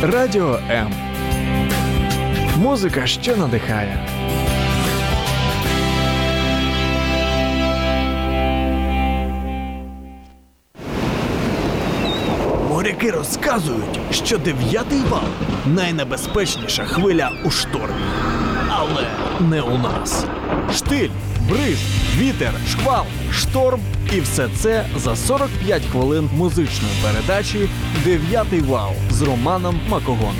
Радіо М. Музика, що надихає. Моряки розказують, що 9-й вал – найнебезпечніша хвиля у штормі. Але не у нас. Штиль, бриз, вітер, шквал, шторм і все це за 45 хвилин музичної передачі «9-й вал» з Романом Макогоном.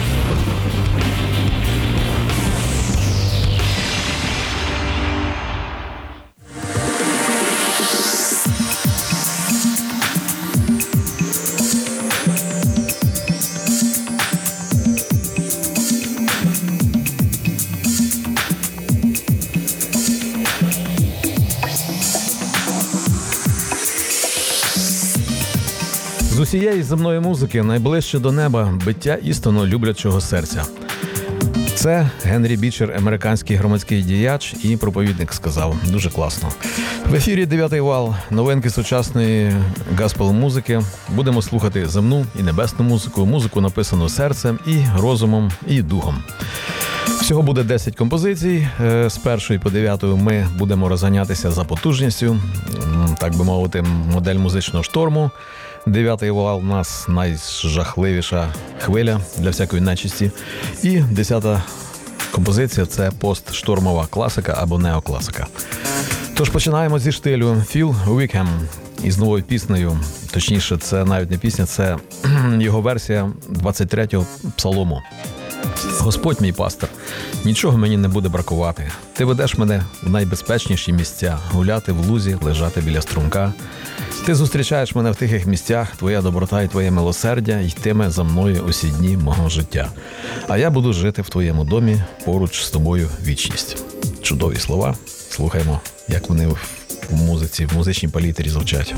З усієї земної музики найближче до неба биття істинно люблячого серця. Це Генрі Бічер, американський громадський діяч і проповідник, сказав. Дуже класно. В ефірі «9-й вал», новинки сучасної гаспел-музики. Будемо слухати земну і небесну музику, музику, написану серцем і розумом, і духом. Всього буде 10 композицій. З 1 по 9 ми будемо розганятися за потужністю, так би мовити, модель музичного шторму. 9-й вал у нас найжахливіша хвиля для всякої нечисті. І 10-та композиція – це постштормова класика або неокласика. Тож починаємо зі штилю. Філ Уікем із новою піснею. Точніше, це навіть не пісня, це його версія 23-го псалому. «Господь мій пастир, нічого мені не буде бракувати. Ти ведеш мене в найбезпечніші місця, гуляти в лузі, лежати біля струмка. Ти зустрічаєш мене в тихих місцях, твоя доброта і твоє милосердя йтиме за мною усі дні мого життя. А я буду жити в твоєму домі поруч з тобою вічність». Чудові слова. Слухаємо, як вони в музиці, в музичній палітрі звучать.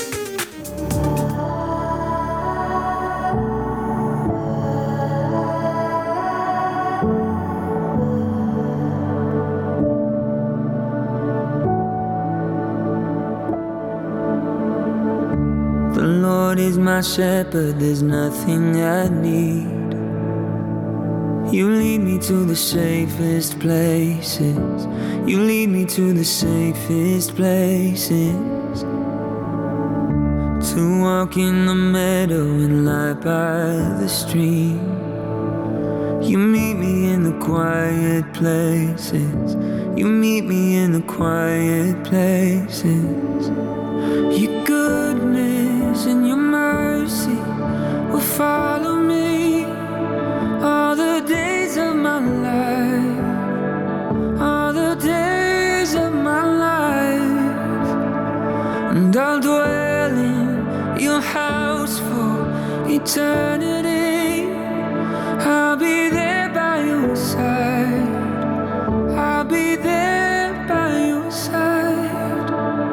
Is my shepherd, there's nothing I need. You lead me to the safest places. You lead me to the safest places. To walk in the meadow and lie by the stream. You meet me in the quiet places. You meet me in the quiet places. Your goodness and your mercy will follow me all the days of my life, all the days of my life. And I'll dwell in your house for eternity. I'll be there by your side. I'll be there by your side.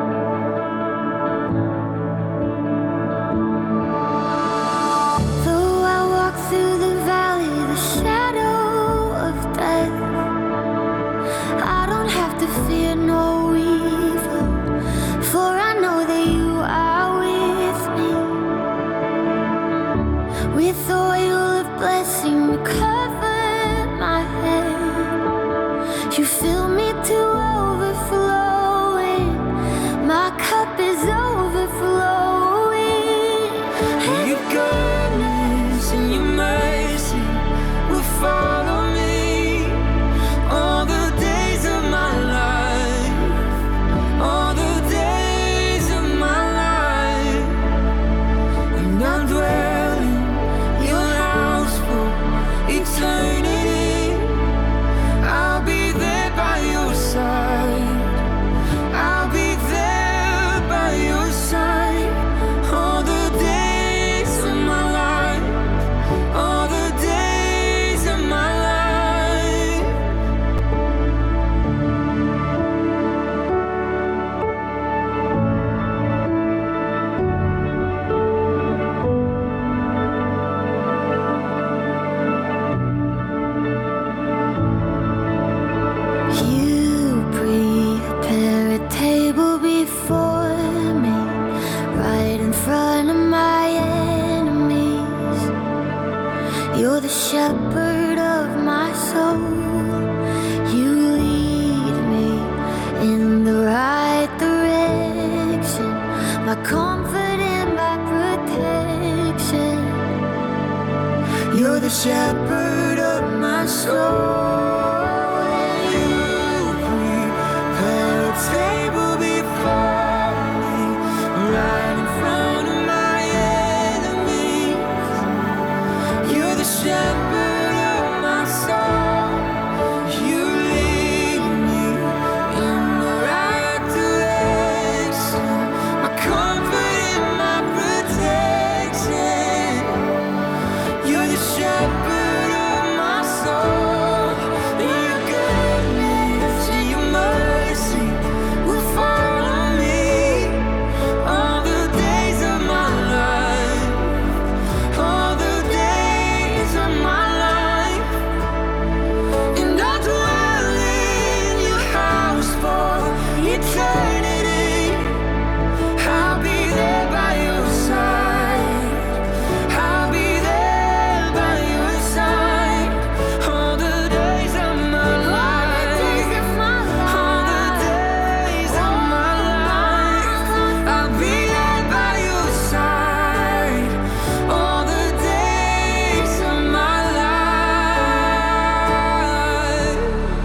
With oil of blessing cover my head. You fill me to overflowing. My cup is overflowing. Your goodness and your mercy will follow me all the days of my life, all the days of my life. And I'll dwell eternity. You're the shepherd of my soul. You lead me in the right direction. My comfort and my protection. You're the shepherd of my soul. You prepare a table before me, right in front of my enemies. You're the shepherd of my soul. You lead me in the right direction. My comfort and my protection. You're the shepherd of my soul. Your goodness and your mercy will follow me all the days of my life. All the days of my life. And I'll dwell in your house for eternity. I'll be there by your side. I'll be there by your side. All the days of my life. All the days of my life. I'll be there by your side. All the days of my life.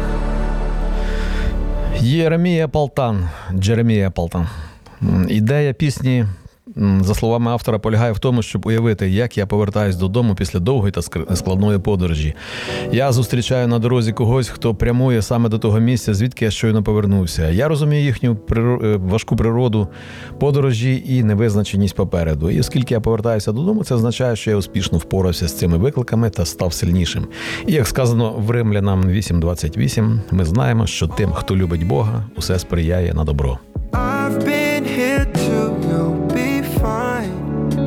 Єремія Палтан. Ідея пісні, за словами автора, полягає в тому, щоб уявити, як я повертаюсь додому після довгої та складної подорожі. Я зустрічаю на дорозі когось, хто прямує саме до того місця, звідки я щойно повернувся. Я розумію їхню важку природу подорожі і невизначеність попереду. І оскільки я повертаюся додому, це означає, що я успішно впорався з цими викликами та став сильнішим. І як сказано в Римлянам 8:28, ми знаємо, що тим, хто любить Бога, усе сприяє на добро. I've been here too, you'll be fine.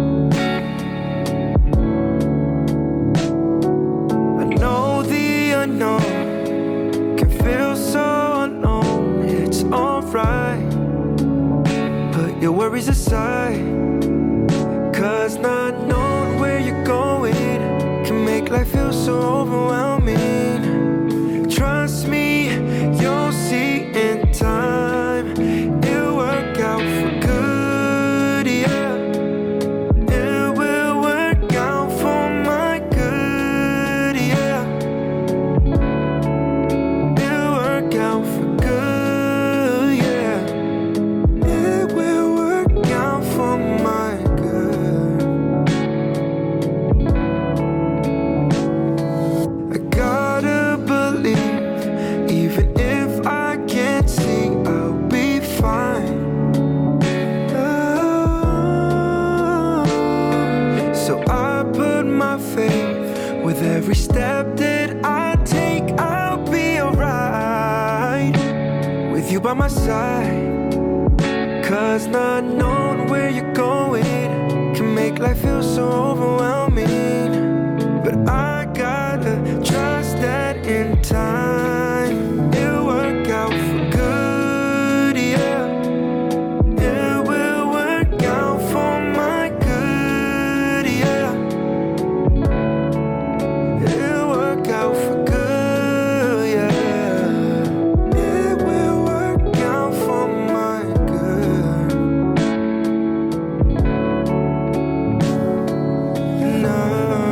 I know the unknown can feel so alone. It's alright, put your worries aside, 'cause not knowing where you're going can make life feel so overwhelming. Trust me, you'll see in time. It'll work out for good, yeah. It will work out for my good, yeah. It'll work out for good, yeah. It will work out for my good. I gotta believe, even if I can't see, I'll be fine. Oh, so I put my faith with every step that I take. I'll be alright with you by my side. 'Cause not knowing where you're going can make life feel so overwhelming. But I gotta trust that in time it'll work out for good, yeah. It will work out for my good, yeah. It'll work out for good, yeah. It will work out for my good. No.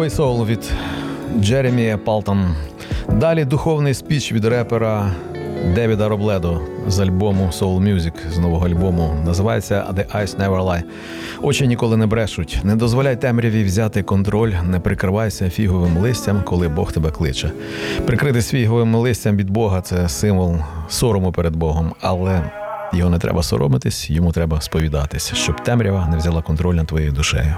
Holy Soul від Джеремі Палтон. Далі духовний спіч від репера Девіда Робледо з альбому Soul Music, з нового альбому. Називається The Eyes Never Lie. Очі ніколи не брешуть. Не дозволяй темряві взяти контроль, не прикривайся фіговим листям, коли Бог тебе кличе. Прикрити фіговим листям від Бога – це символ сорому перед Богом, але його не треба соромитись, йому треба сповідатись, щоб темрява не взяла контроль над твоєю душею.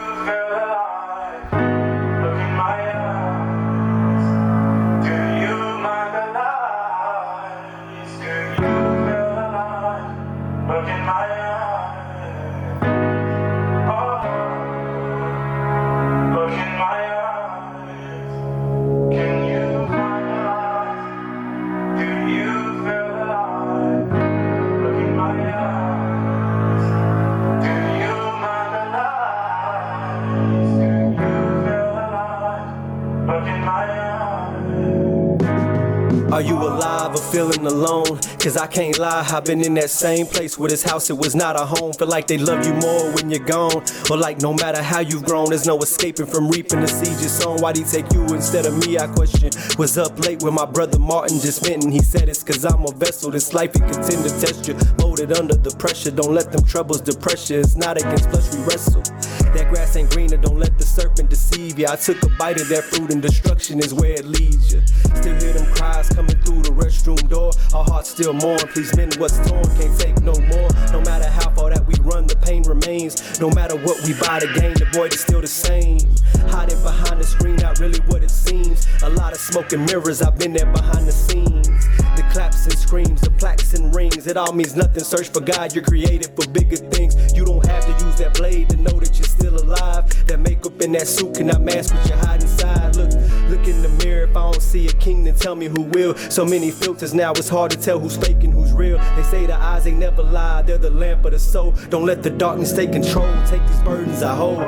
Are you alive or feeling alone? Cause I can't lie, I've been in that same place where this house, it was not a home. Feel like they love you more when you're gone. Or like no matter how you've grown, there's no escaping from reaping the seeds you sown. Why'd he take you instead of me, I question. Was up late with my brother Martin just venting. He said it's cause I'm a vessel, this life it can tend to test you. Molded under the pressure, don't let them troubles depress you. It's not against flesh we wrestle. That grass ain't greener, don't let the serpent deceive you. I took a bite of that fruit and destruction is where it leads you. Still hear them cries coming through the restroom door. Our hearts still mourn, please mend what's torn, can't take no more. No matter how far that we run, the pain remains. No matter what we buy to gain, the void is still the same. Hiding behind the screen, not really what it seems. A lot of smoke and mirrors, I've been there behind the scenes. The claps and screams, the plaques and rings, it all means nothing. Search for God, you're created for bigger things. You don't have to use that blade to know that you're still alive. That makeup in that suit cannot mask what you hide inside. Look in the mirror, if I don't see a king, then tell me who will. So many filters now, it's hard to tell who's fake and who's real. They say the eyes ain't never lie, they're the lamp of the soul. Don't let the darkness take control, take these burdens I hold.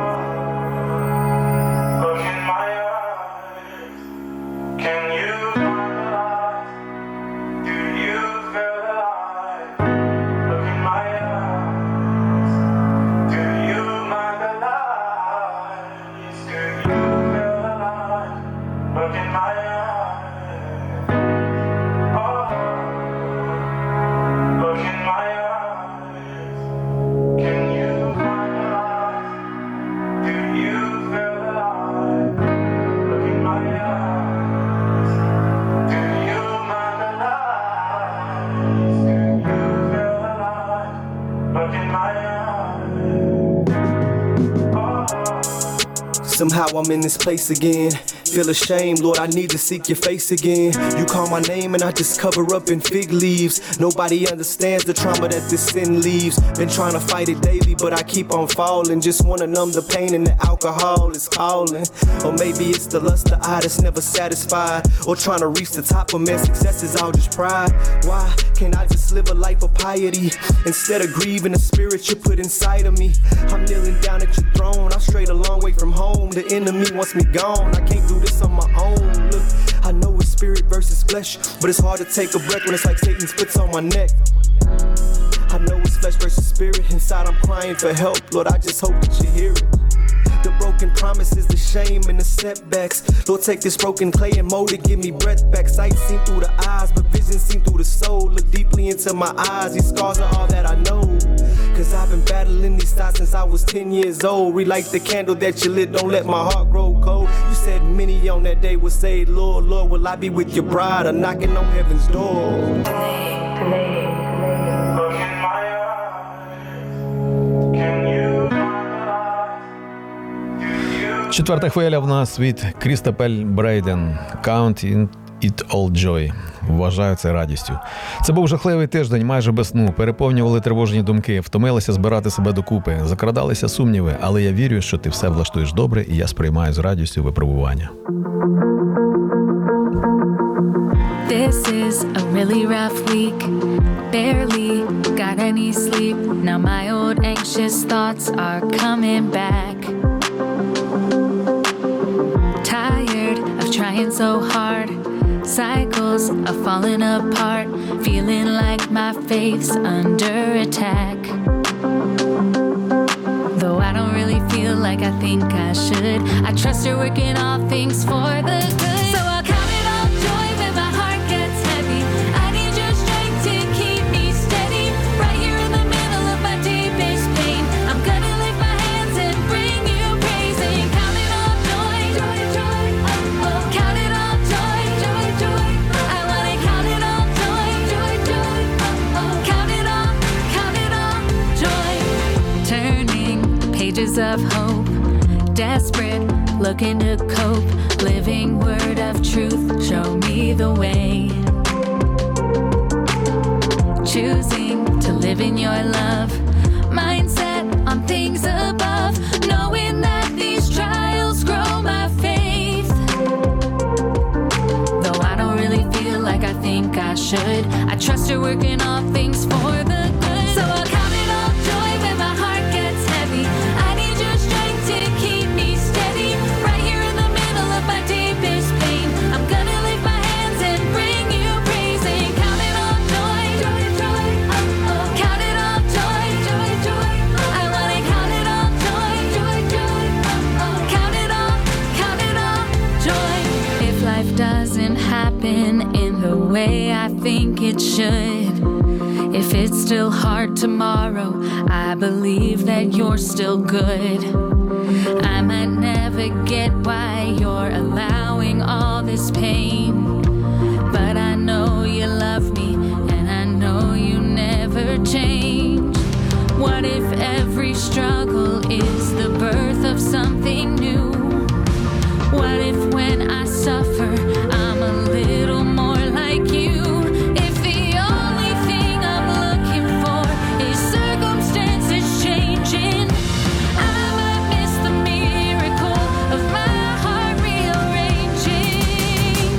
Look in my eyes, can you find the light? Do you feel the light? Look in my eyes, do you mind the light? Do you feel the light? Look in my eyes. Somehow I'm in this place again. Feel ashamed, Lord, I need to seek your face again. You call my name and I just cover up in fig leaves. Nobody understands the trauma that this sin leaves. Been trying to fight it daily, but I keep on falling. Just wanna numb the pain and the alcohol is calling. Or maybe it's the lust of eye that's never satisfied. Or trying to reach the top of man, success is all just pride. Why can't I just live a life of piety instead of grieving the spirit you put inside of me? I'm kneeling down at your throne, I'm straight a long way from home. The enemy wants me gone, I can't do this on my own. Look, I know it's spirit versus flesh, but it's hard to take a breath when it's like Satan's foot's on my neck. I know it's flesh versus spirit, inside I'm crying for help. Lord, I just hope that you hear it. The broken promises, the shame and the setbacks. Lord, take this broken clay and mold it, give me breath back. Sight seen through the eyes, but vision seen through the soul. Look deeply into my eyes, these scars are all that I know. Cause I've been battling these thoughts since I was 10 years old. Relight the candle that you lit, don't let my heart grow cold. You said many on that day would say, Lord, Lord, will I be with your bride or knocking on heaven's door? Look in my eyes, can you find the light? Do you? Четверта хвиля в нас від Крістопель Брейден «Count It All Joy». Вважаю це радістю. Це був жахливий тиждень, майже без сну. Переповнювали тривожні думки, втомилися збирати себе докупи, закрадалися сумніви, але я вірю, що ти все влаштуєш добре, і я сприймаю з радістю випробування. This is a really rough week. Barely got any sleep. Now my old anxious thoughts are coming back. Tired of trying so hard. Cycles of falling apart. Feeling like my faith's under attack. Though I don't really feel feel like I think I should. I trust you're working all things for the good. So I'll count it all joy when my heart gets heavy. I need your strength to keep me steady. Right here in the middle of my deepest pain, I'm gonna lift my hands and bring you praise. And count it all joy, joy, joy. Oh, oh. Count it all joy, joy, joy. I wanna count it all joy, joy, joy. Oh, oh. Count it all joy. Turning pages of hope, desperate, looking to cope. Living word of truth, show me the way. Choosing to live in your love, mindset on things above, knowing that these trials grow my faith. Though I don't really feel like I think I should, I trust you're working all things for the good. So I'll count it all joy when my heart gets heavy. I need your strength to keep me steady. Right here in the middle of my deepest pain, I'm gonna lift my hands and bring you praise. And count it all joy, joy, joy. Oh, oh. Count it all joy, joy, joy. I wanna count it all joy, joy, joy. Oh, oh. Count it all joy. If life doesn't happen in the way I think it should, if it's still hard tomorrow, I believe that you're still good. I might never get why you're allowing all this pain, but I know you love me and I know you never change. What if every struggle is the birth of something new? What if when I suffer, I'm a little more like you? If the only thing I'm looking for is circumstances changing, I might miss the miracle of my heart rearranging.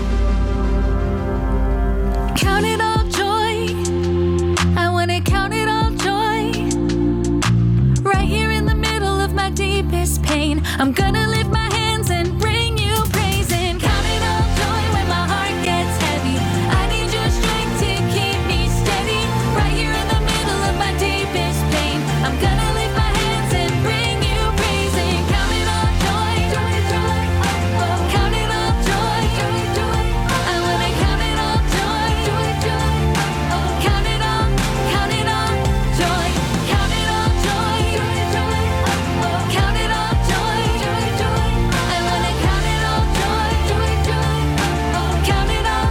Count it all joy. I wanna count it all joy. Right here in the middle of my deepest pain, I'm gonna lift my hands and bring you praise. And count it all joy when my heart gets heavy. I need your strength to keep me steady. Right here in the middle of my deepest pain, I'm gonna lift my hands and bring you praise. And count it all joy, joy, joy. Oh, oh. Count it all joy, joy, joy. I wanna count it all joy, joy, joy. Oh, oh. Count it all joy. Count it all joy, joy, joy. Oh, oh. Count it all joy, joy, joy. I wanna count it all joy, joy, joy. Oh, oh. Count it all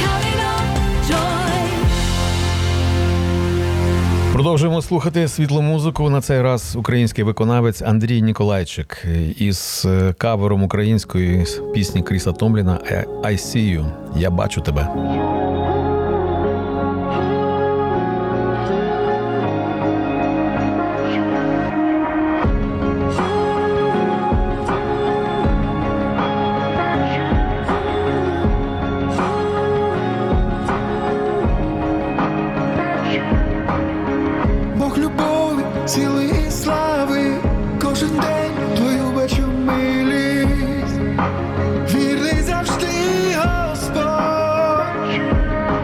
joy. Продовжуємо слухати світлу музику. На цей раз український виконавець Андрій Ніколайчик із кавером української пісні Кріса Томліна «I see you» – «Я бачу тебе». Бог любові, сили і слави, кожен день твою бачу милість. Вірний завжди Господь,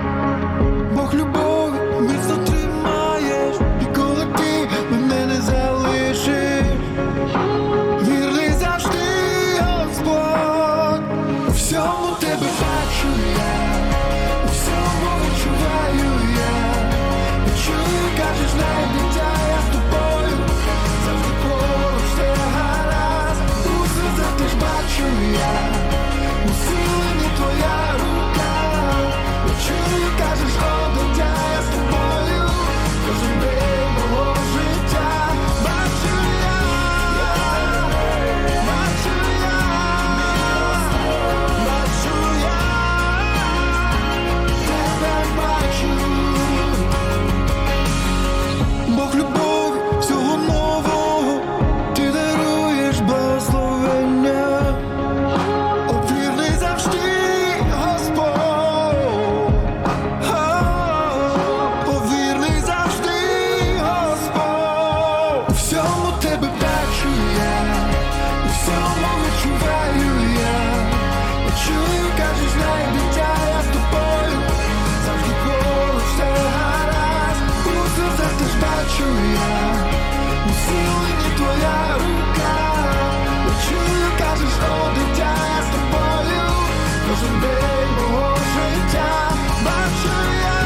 кожен день мого життя. Бачу я,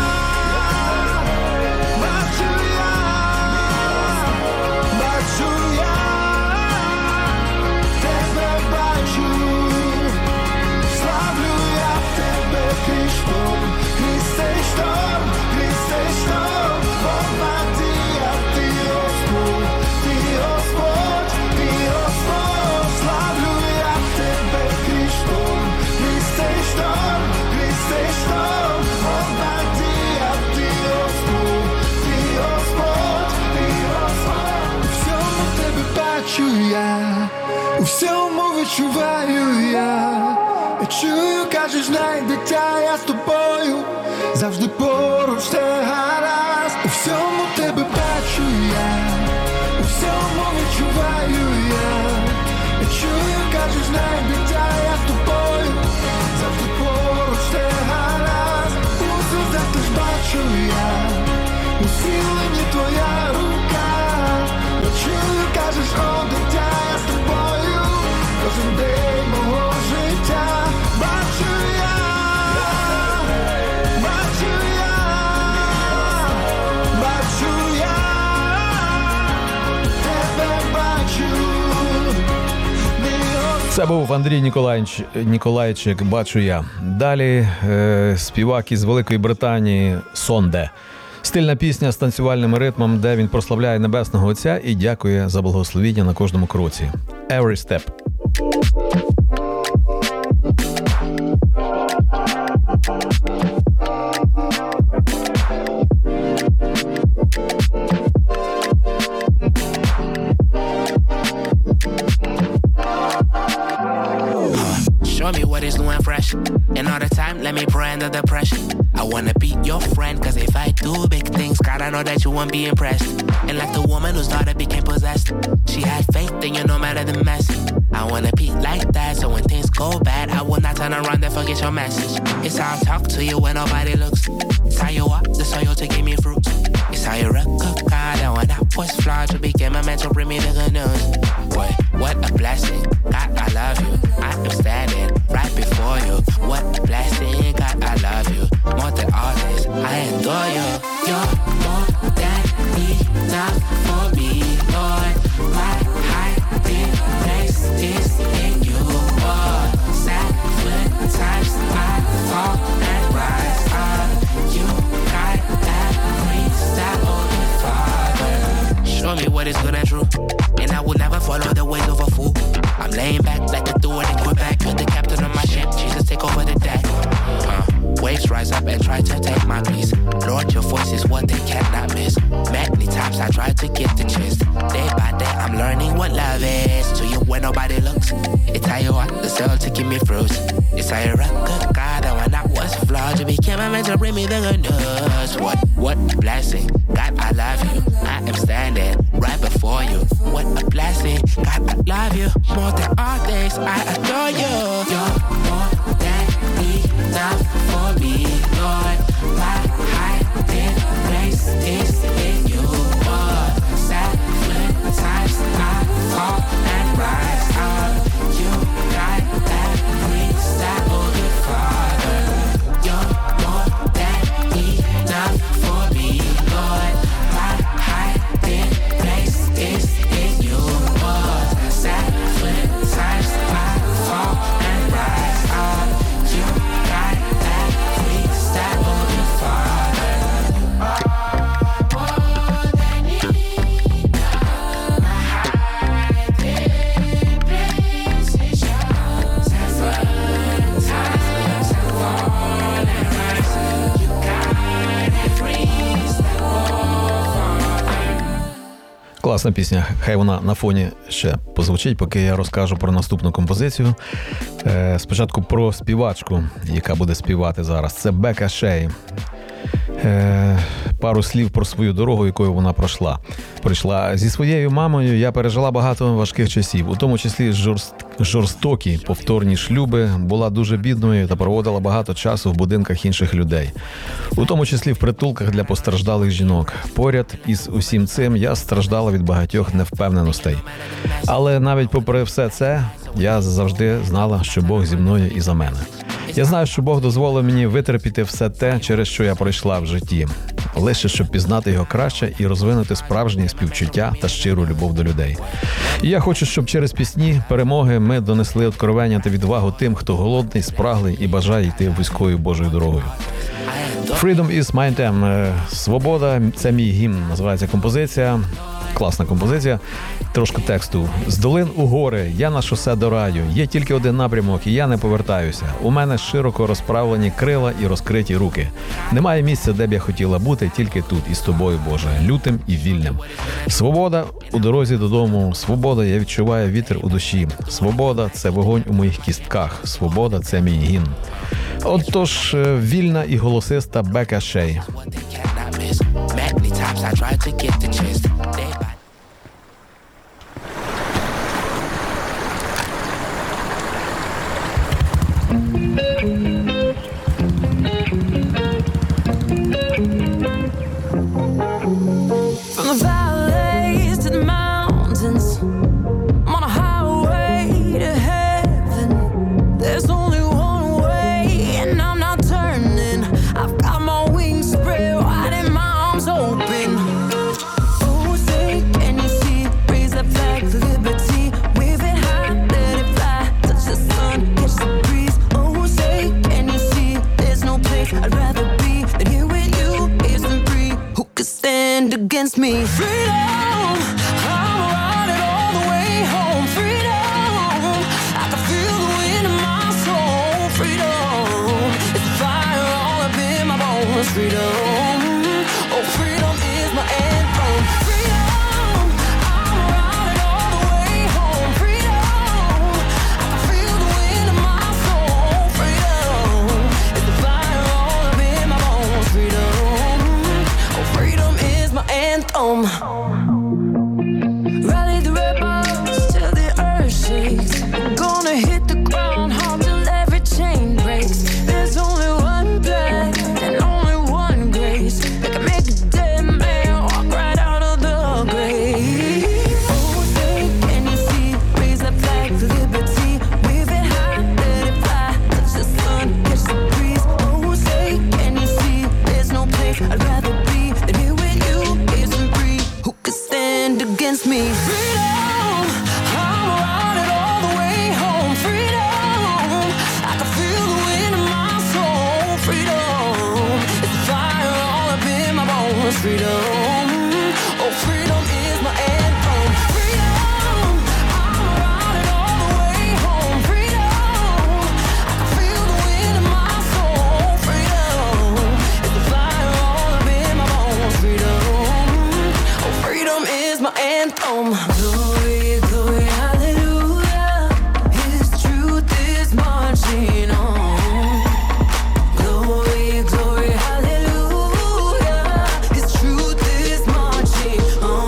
бачу я, бачу я, тебе бачу. Славлю я тебе крізь шторм, крізь цей шторм, крізь цей шторм. Бог надія, ти Господь, ти Господь, ти Господь. Славлю я тебе крізь шторм, крізь цей шторм, крізь цей шторм. Бог надія, ти Господь, ти Господь, ти Господь. У всьому тебе бачу я, у всьому відчуваю я. Я чую, кажеш, знай, дитя, я з тобою, завжди поруч, все гаразд. У всьому тебе бачу я, у всьому відчуваю я. Я чую, кажеш, знай, дитя, я з тобою, завжди поруч, все гаразд. У сльозах теж бачу я, у сіленні твоя рука. Я чую, кажеш, о, дитя, я з тобою, кожен день мого життя. Бачу я, бачу я, бачу я, тебе бачу. Це був Андрій Ніколайчик, бачу я. Далі співак із Великої Британії Сонде. Стильна пісня з танцювальним ритмом, де він прославляє Небесного Отця і дякує за благословіння на кожному кроці. Every step. Show me what is new and fresh. And all the time, let me pray under the pressure. I wanna be your friend, cause if I do big things, God, I know that you won't be impressed. And like the woman whose daughter became possessed, she had faith in you no matter the mess. I wanna be like that, so when things go bad, I will not turn around and forget your message. It's how I talk to you when nobody looks. It's how you walk the soil to give me fruit. It's how you rock God, and when I was flawed, you became a man to bring me the good news. Boy, what a blessing. God, I love you. I am standing right before you. What a blessing. God, I love you. More than all this, I adore you. You're more than enough for me, Lord. My hiding place is in you, Lord. 7 times I fall and rise up. You got every step of the Father. Show me what is good and true, and I will never follow the ways of a fool. I'm laying back like a Stewart in Quebec. You're the captain of my ship, Jesus, take over the deck. Waves rise up and try to take my peace. Lord, your voice is what they cannot miss. Many times I try to get the gist. Day by day I'm learning what love is. To you when nobody looks, it's how you walk the soul to give me fruits. It's how you rock good God, and when I was flawed, you became a man to bring me the good news. What a blessing. God, I love you. I am standing right before you. What a blessing. God, I love you. More than all things, I adore you. You're more than enough for me, Lord. My hiding place is in you, Lord. 7 times I fall and rise up. You got every step of the Father. You're more than enough for me, Lord. My hiding place is in you, Lord. 7 times I fall and rise up. You got every step of the Father. Класна пісня, хай вона на фоні ще позвучить, поки я розкажу про наступну композицію. Спочатку про співачку, яка буде співати зараз. Це Бека Шей. Пару слів про свою дорогу, якою вона пройшла. Зі своєю мамою я пережила багато важких часів, у тому числі жорстокі повторні шлюби, була дуже бідною та проводила багато часу в будинках інших людей, у тому числі в притулках для постраждалих жінок. Поряд із усім цим я страждала від багатьох невпевненостей. Але навіть попри все це, я завжди знала, що Бог зі мною і за мене. Я знаю, що Бог дозволив мені витерпіти все те, через що я пройшла в житті. Лише щоб пізнати його краще і розвинути справжнє співчуття та щиру любов до людей. І я хочу, щоб через пісні перемоги ми донесли откровення та відвагу тим, хто голодний, спраглий і бажає йти вузькою Божою дорогою. Freedom is my anthem. Свобода – це мій гімн, називається композиція. Класна композиція. Трошки тексту. З долин у гори, я на шосе до раю. Є тільки один напрямок, і я не повертаюся. У мене широко розправлені крила і розкриті руки. Немає місця, де б я хотіла бути, тільки тут, із тобою, Боже, лютим і вільним. Свобода у дорозі додому. Свобода, я відчуваю вітер у душі. Свобода – це вогонь у моїх кістках. Свобода – це мій гімн. Отож, вільна і голосиста Бека Шей. From the valleys to the mountains, I'm on a highway to heaven. There's only one way, and I'm not turning. I've got my wings spread wide and my arms open. Oh, say, can you see? Raise that flag for liberty. Wave it high, let it fly. Touch the sun, catch the breeze. Oh, say, can you see? There's no place I'd rather be than here with you. Isn't free. Who could stand against me? Freedom, I'm riding all the way home. Freedom, I can feel the wind in my soul. Freedom, it's a fire all up in my bones. Freedom, oh freedom is my anthem. Freedom, I'm riding all the way home. Freedom, I can feel the wind in my soul. Freedom, it's a fire all up in my bones. Freedom, oh freedom is my anthem. Rally the rebels till the earth shakes. We're gonna hit the ground hard till every chain breaks. There's only one blood and only one grace that can make a dead man walk right out of the grave. Oh, say, can you see? Raise that flag for liberty. Wave it high, let it fly. Touch the sun, catch the breeze. Oh, say, can you see? There's no place I'd rather be than here with you. Isn't free. Who could stand against me? Freedom, I'm riding all the way home. Freedom, I can feel the wind in my soul. Freedom, it's a fire all up in my bones. Freedom, oh freedom is my anthem. Freedom, I'm riding all the way home. Freedom, I can feel the wind in my soul. Freedom, it's a fire all up in my bones. Freedom, oh freedom is my anthem. Glory, glory, hallelujah. His truth is marching on. Glory, glory, hallelujah. His truth is marching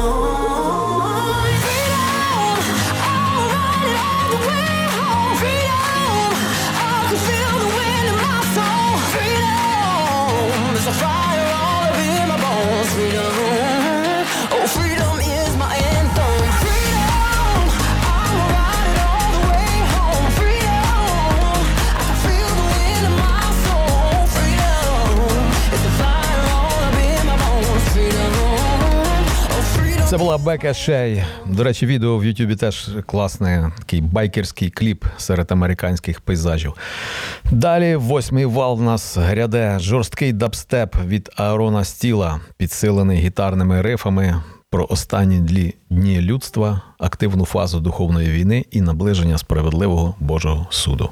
on. Freedom, I'm riding all the way home. Freedom, I can feel the wind in my soul. Freedom, there's a fire all up in my bones. Freedom, oh freedom is my anthem. Freedom, I'm riding all the way home. Freedom, I can feel the wind in my soul. Freedom, it's a fire all up in my bones. Freedom, oh freedom. Це була Бека Шей. До речі, відео в Ютубі теж класне, такий байкерський кліп серед американських пейзажів. Далі восьмий вал в нас гряде. Жорсткий дабстеп від Аарона Стіла, підсилений гітарними рифами про останні дні людства, активну фазу духовної війни і наближення справедливого Божого суду.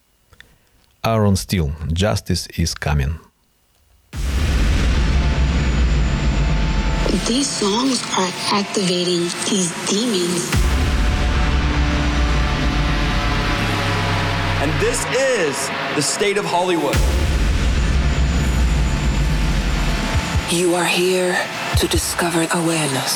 Aaron Steele, Justice is Coming. These songs are activating these demons. And this is the state of Hollywood. You are here to discover awareness.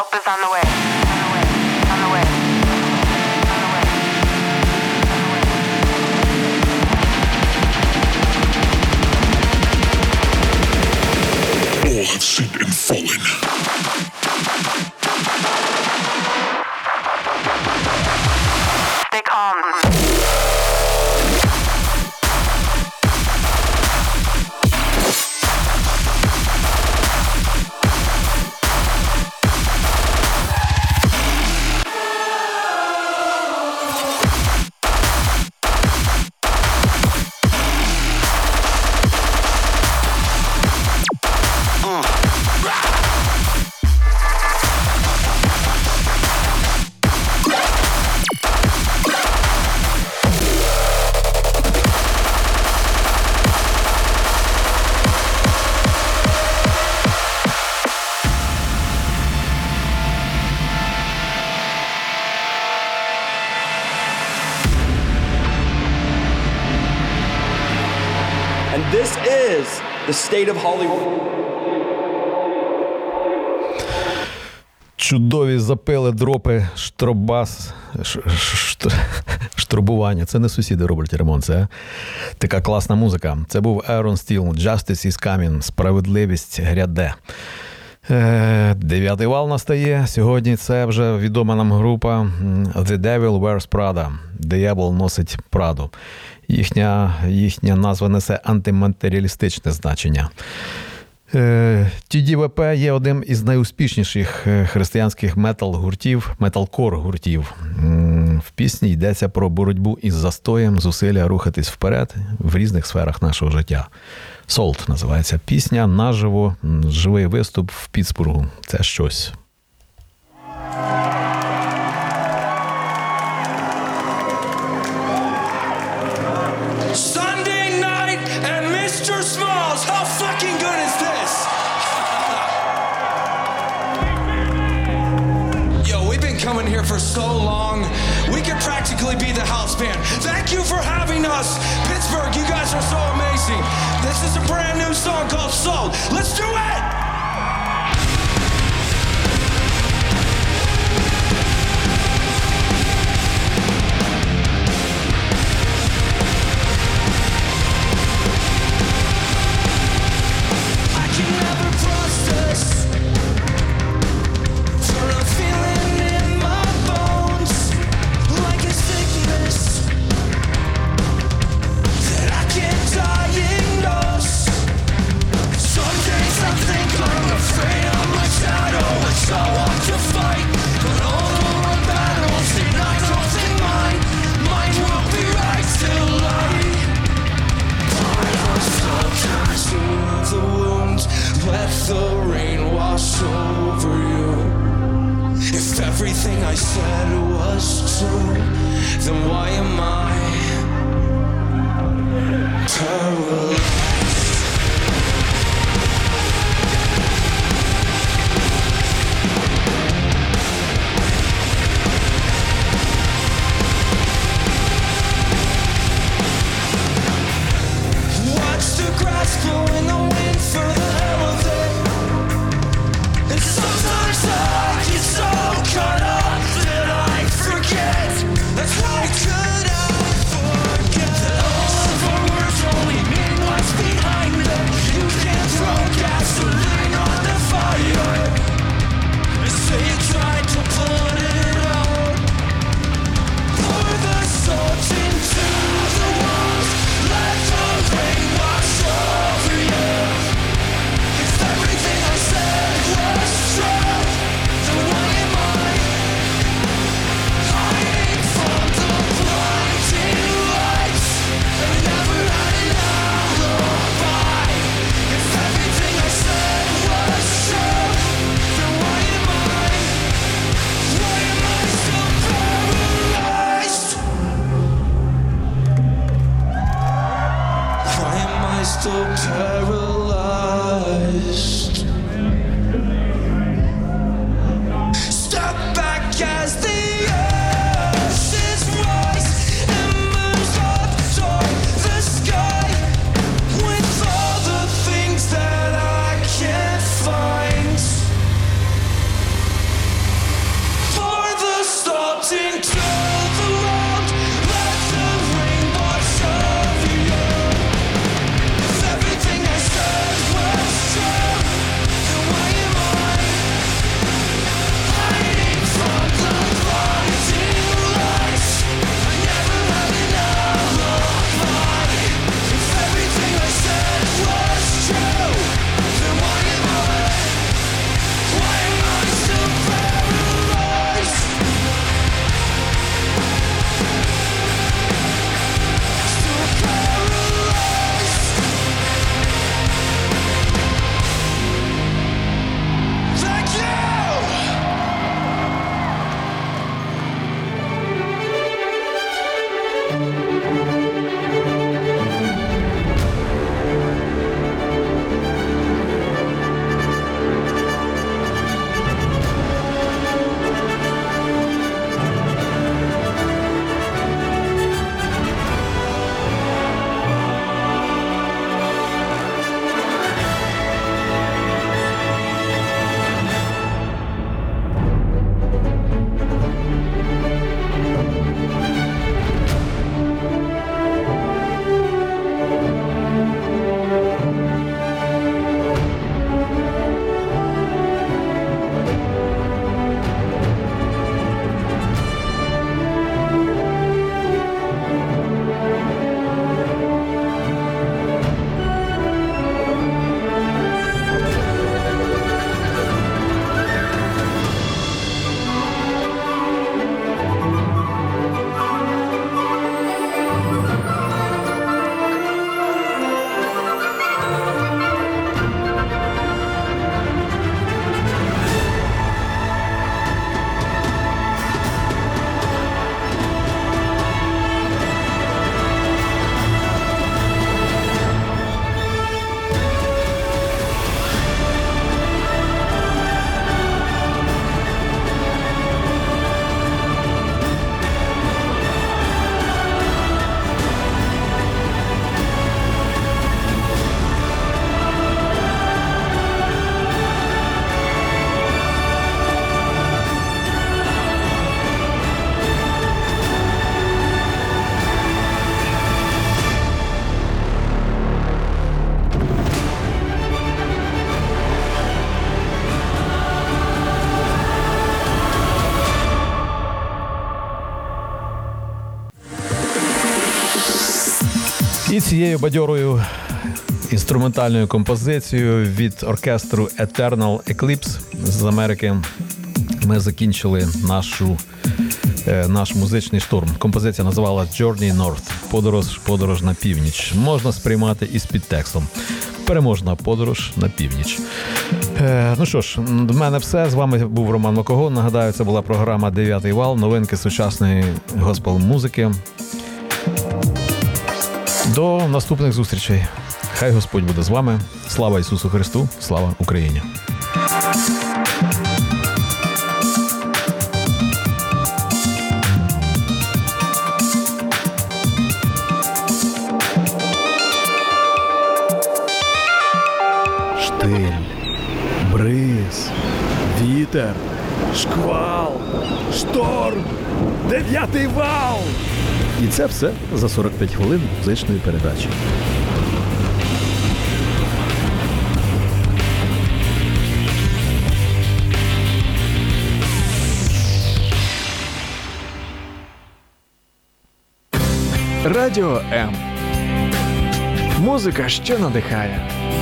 Help is on the way. On the way. All have sinned and fallen. Stay calm. And this is the state of Hollywood. Чудові запили, дропи, штробас, штробування. Це не сусіди роблять ремонт, це така класна музика. Це був Aaron Steel, Justice is Coming, справедливість гряде. 9-й вал настає. Сьогодні це вже відома нам група The Devil Wears Prada. Диявол носить Праду. Їхня назва несе антиматеріалістичне значення. TDVP є одним із найуспішніших християнських металкор гуртів. В пісні йдеться про боротьбу із застоєм, зусилля рухатись вперед в різних сферах нашого життя. Солт називається пісня, наживо, живий виступ в Пітсбургу. Це щось. Sunday night and Mr. Smalls. How fucking good is this? Yo, we've been coming here for so long. We could practically be the house band. Thank you for having us. Pittsburgh, you guys are so amazing. This is a brand new song called Soul. Let's do it! Let the rain wash over you. If everything I said was true, then why am I paralyzed? Watch the grass blow in the wind for the hell of it. And sometimes I get so caught up that I forget. That's why could I forget that all of our words only mean what's І цією бадьорою інструментальною композицією від оркестру Eternal Eclipse з Америки ми закінчили наш музичний штурм. Композиція називалась Journey North – подорож на північ. Можна сприймати із підтекстом. Переможна подорож на північ. Ну що ж, до мене все. З вами був Роман Макогон. Нагадаю, це була програма «Дев'ятий вал», новинки сучасної госпел-музики. До наступних зустрічей. Хай Господь буде з вами. Слава Ісусу Христу, слава Україні. Штиль, бриз, вітер, шквал, шторм, дев'ятий вал. І це все за 45 хвилин музичної передачі. Радіо М. Музика, що надихає.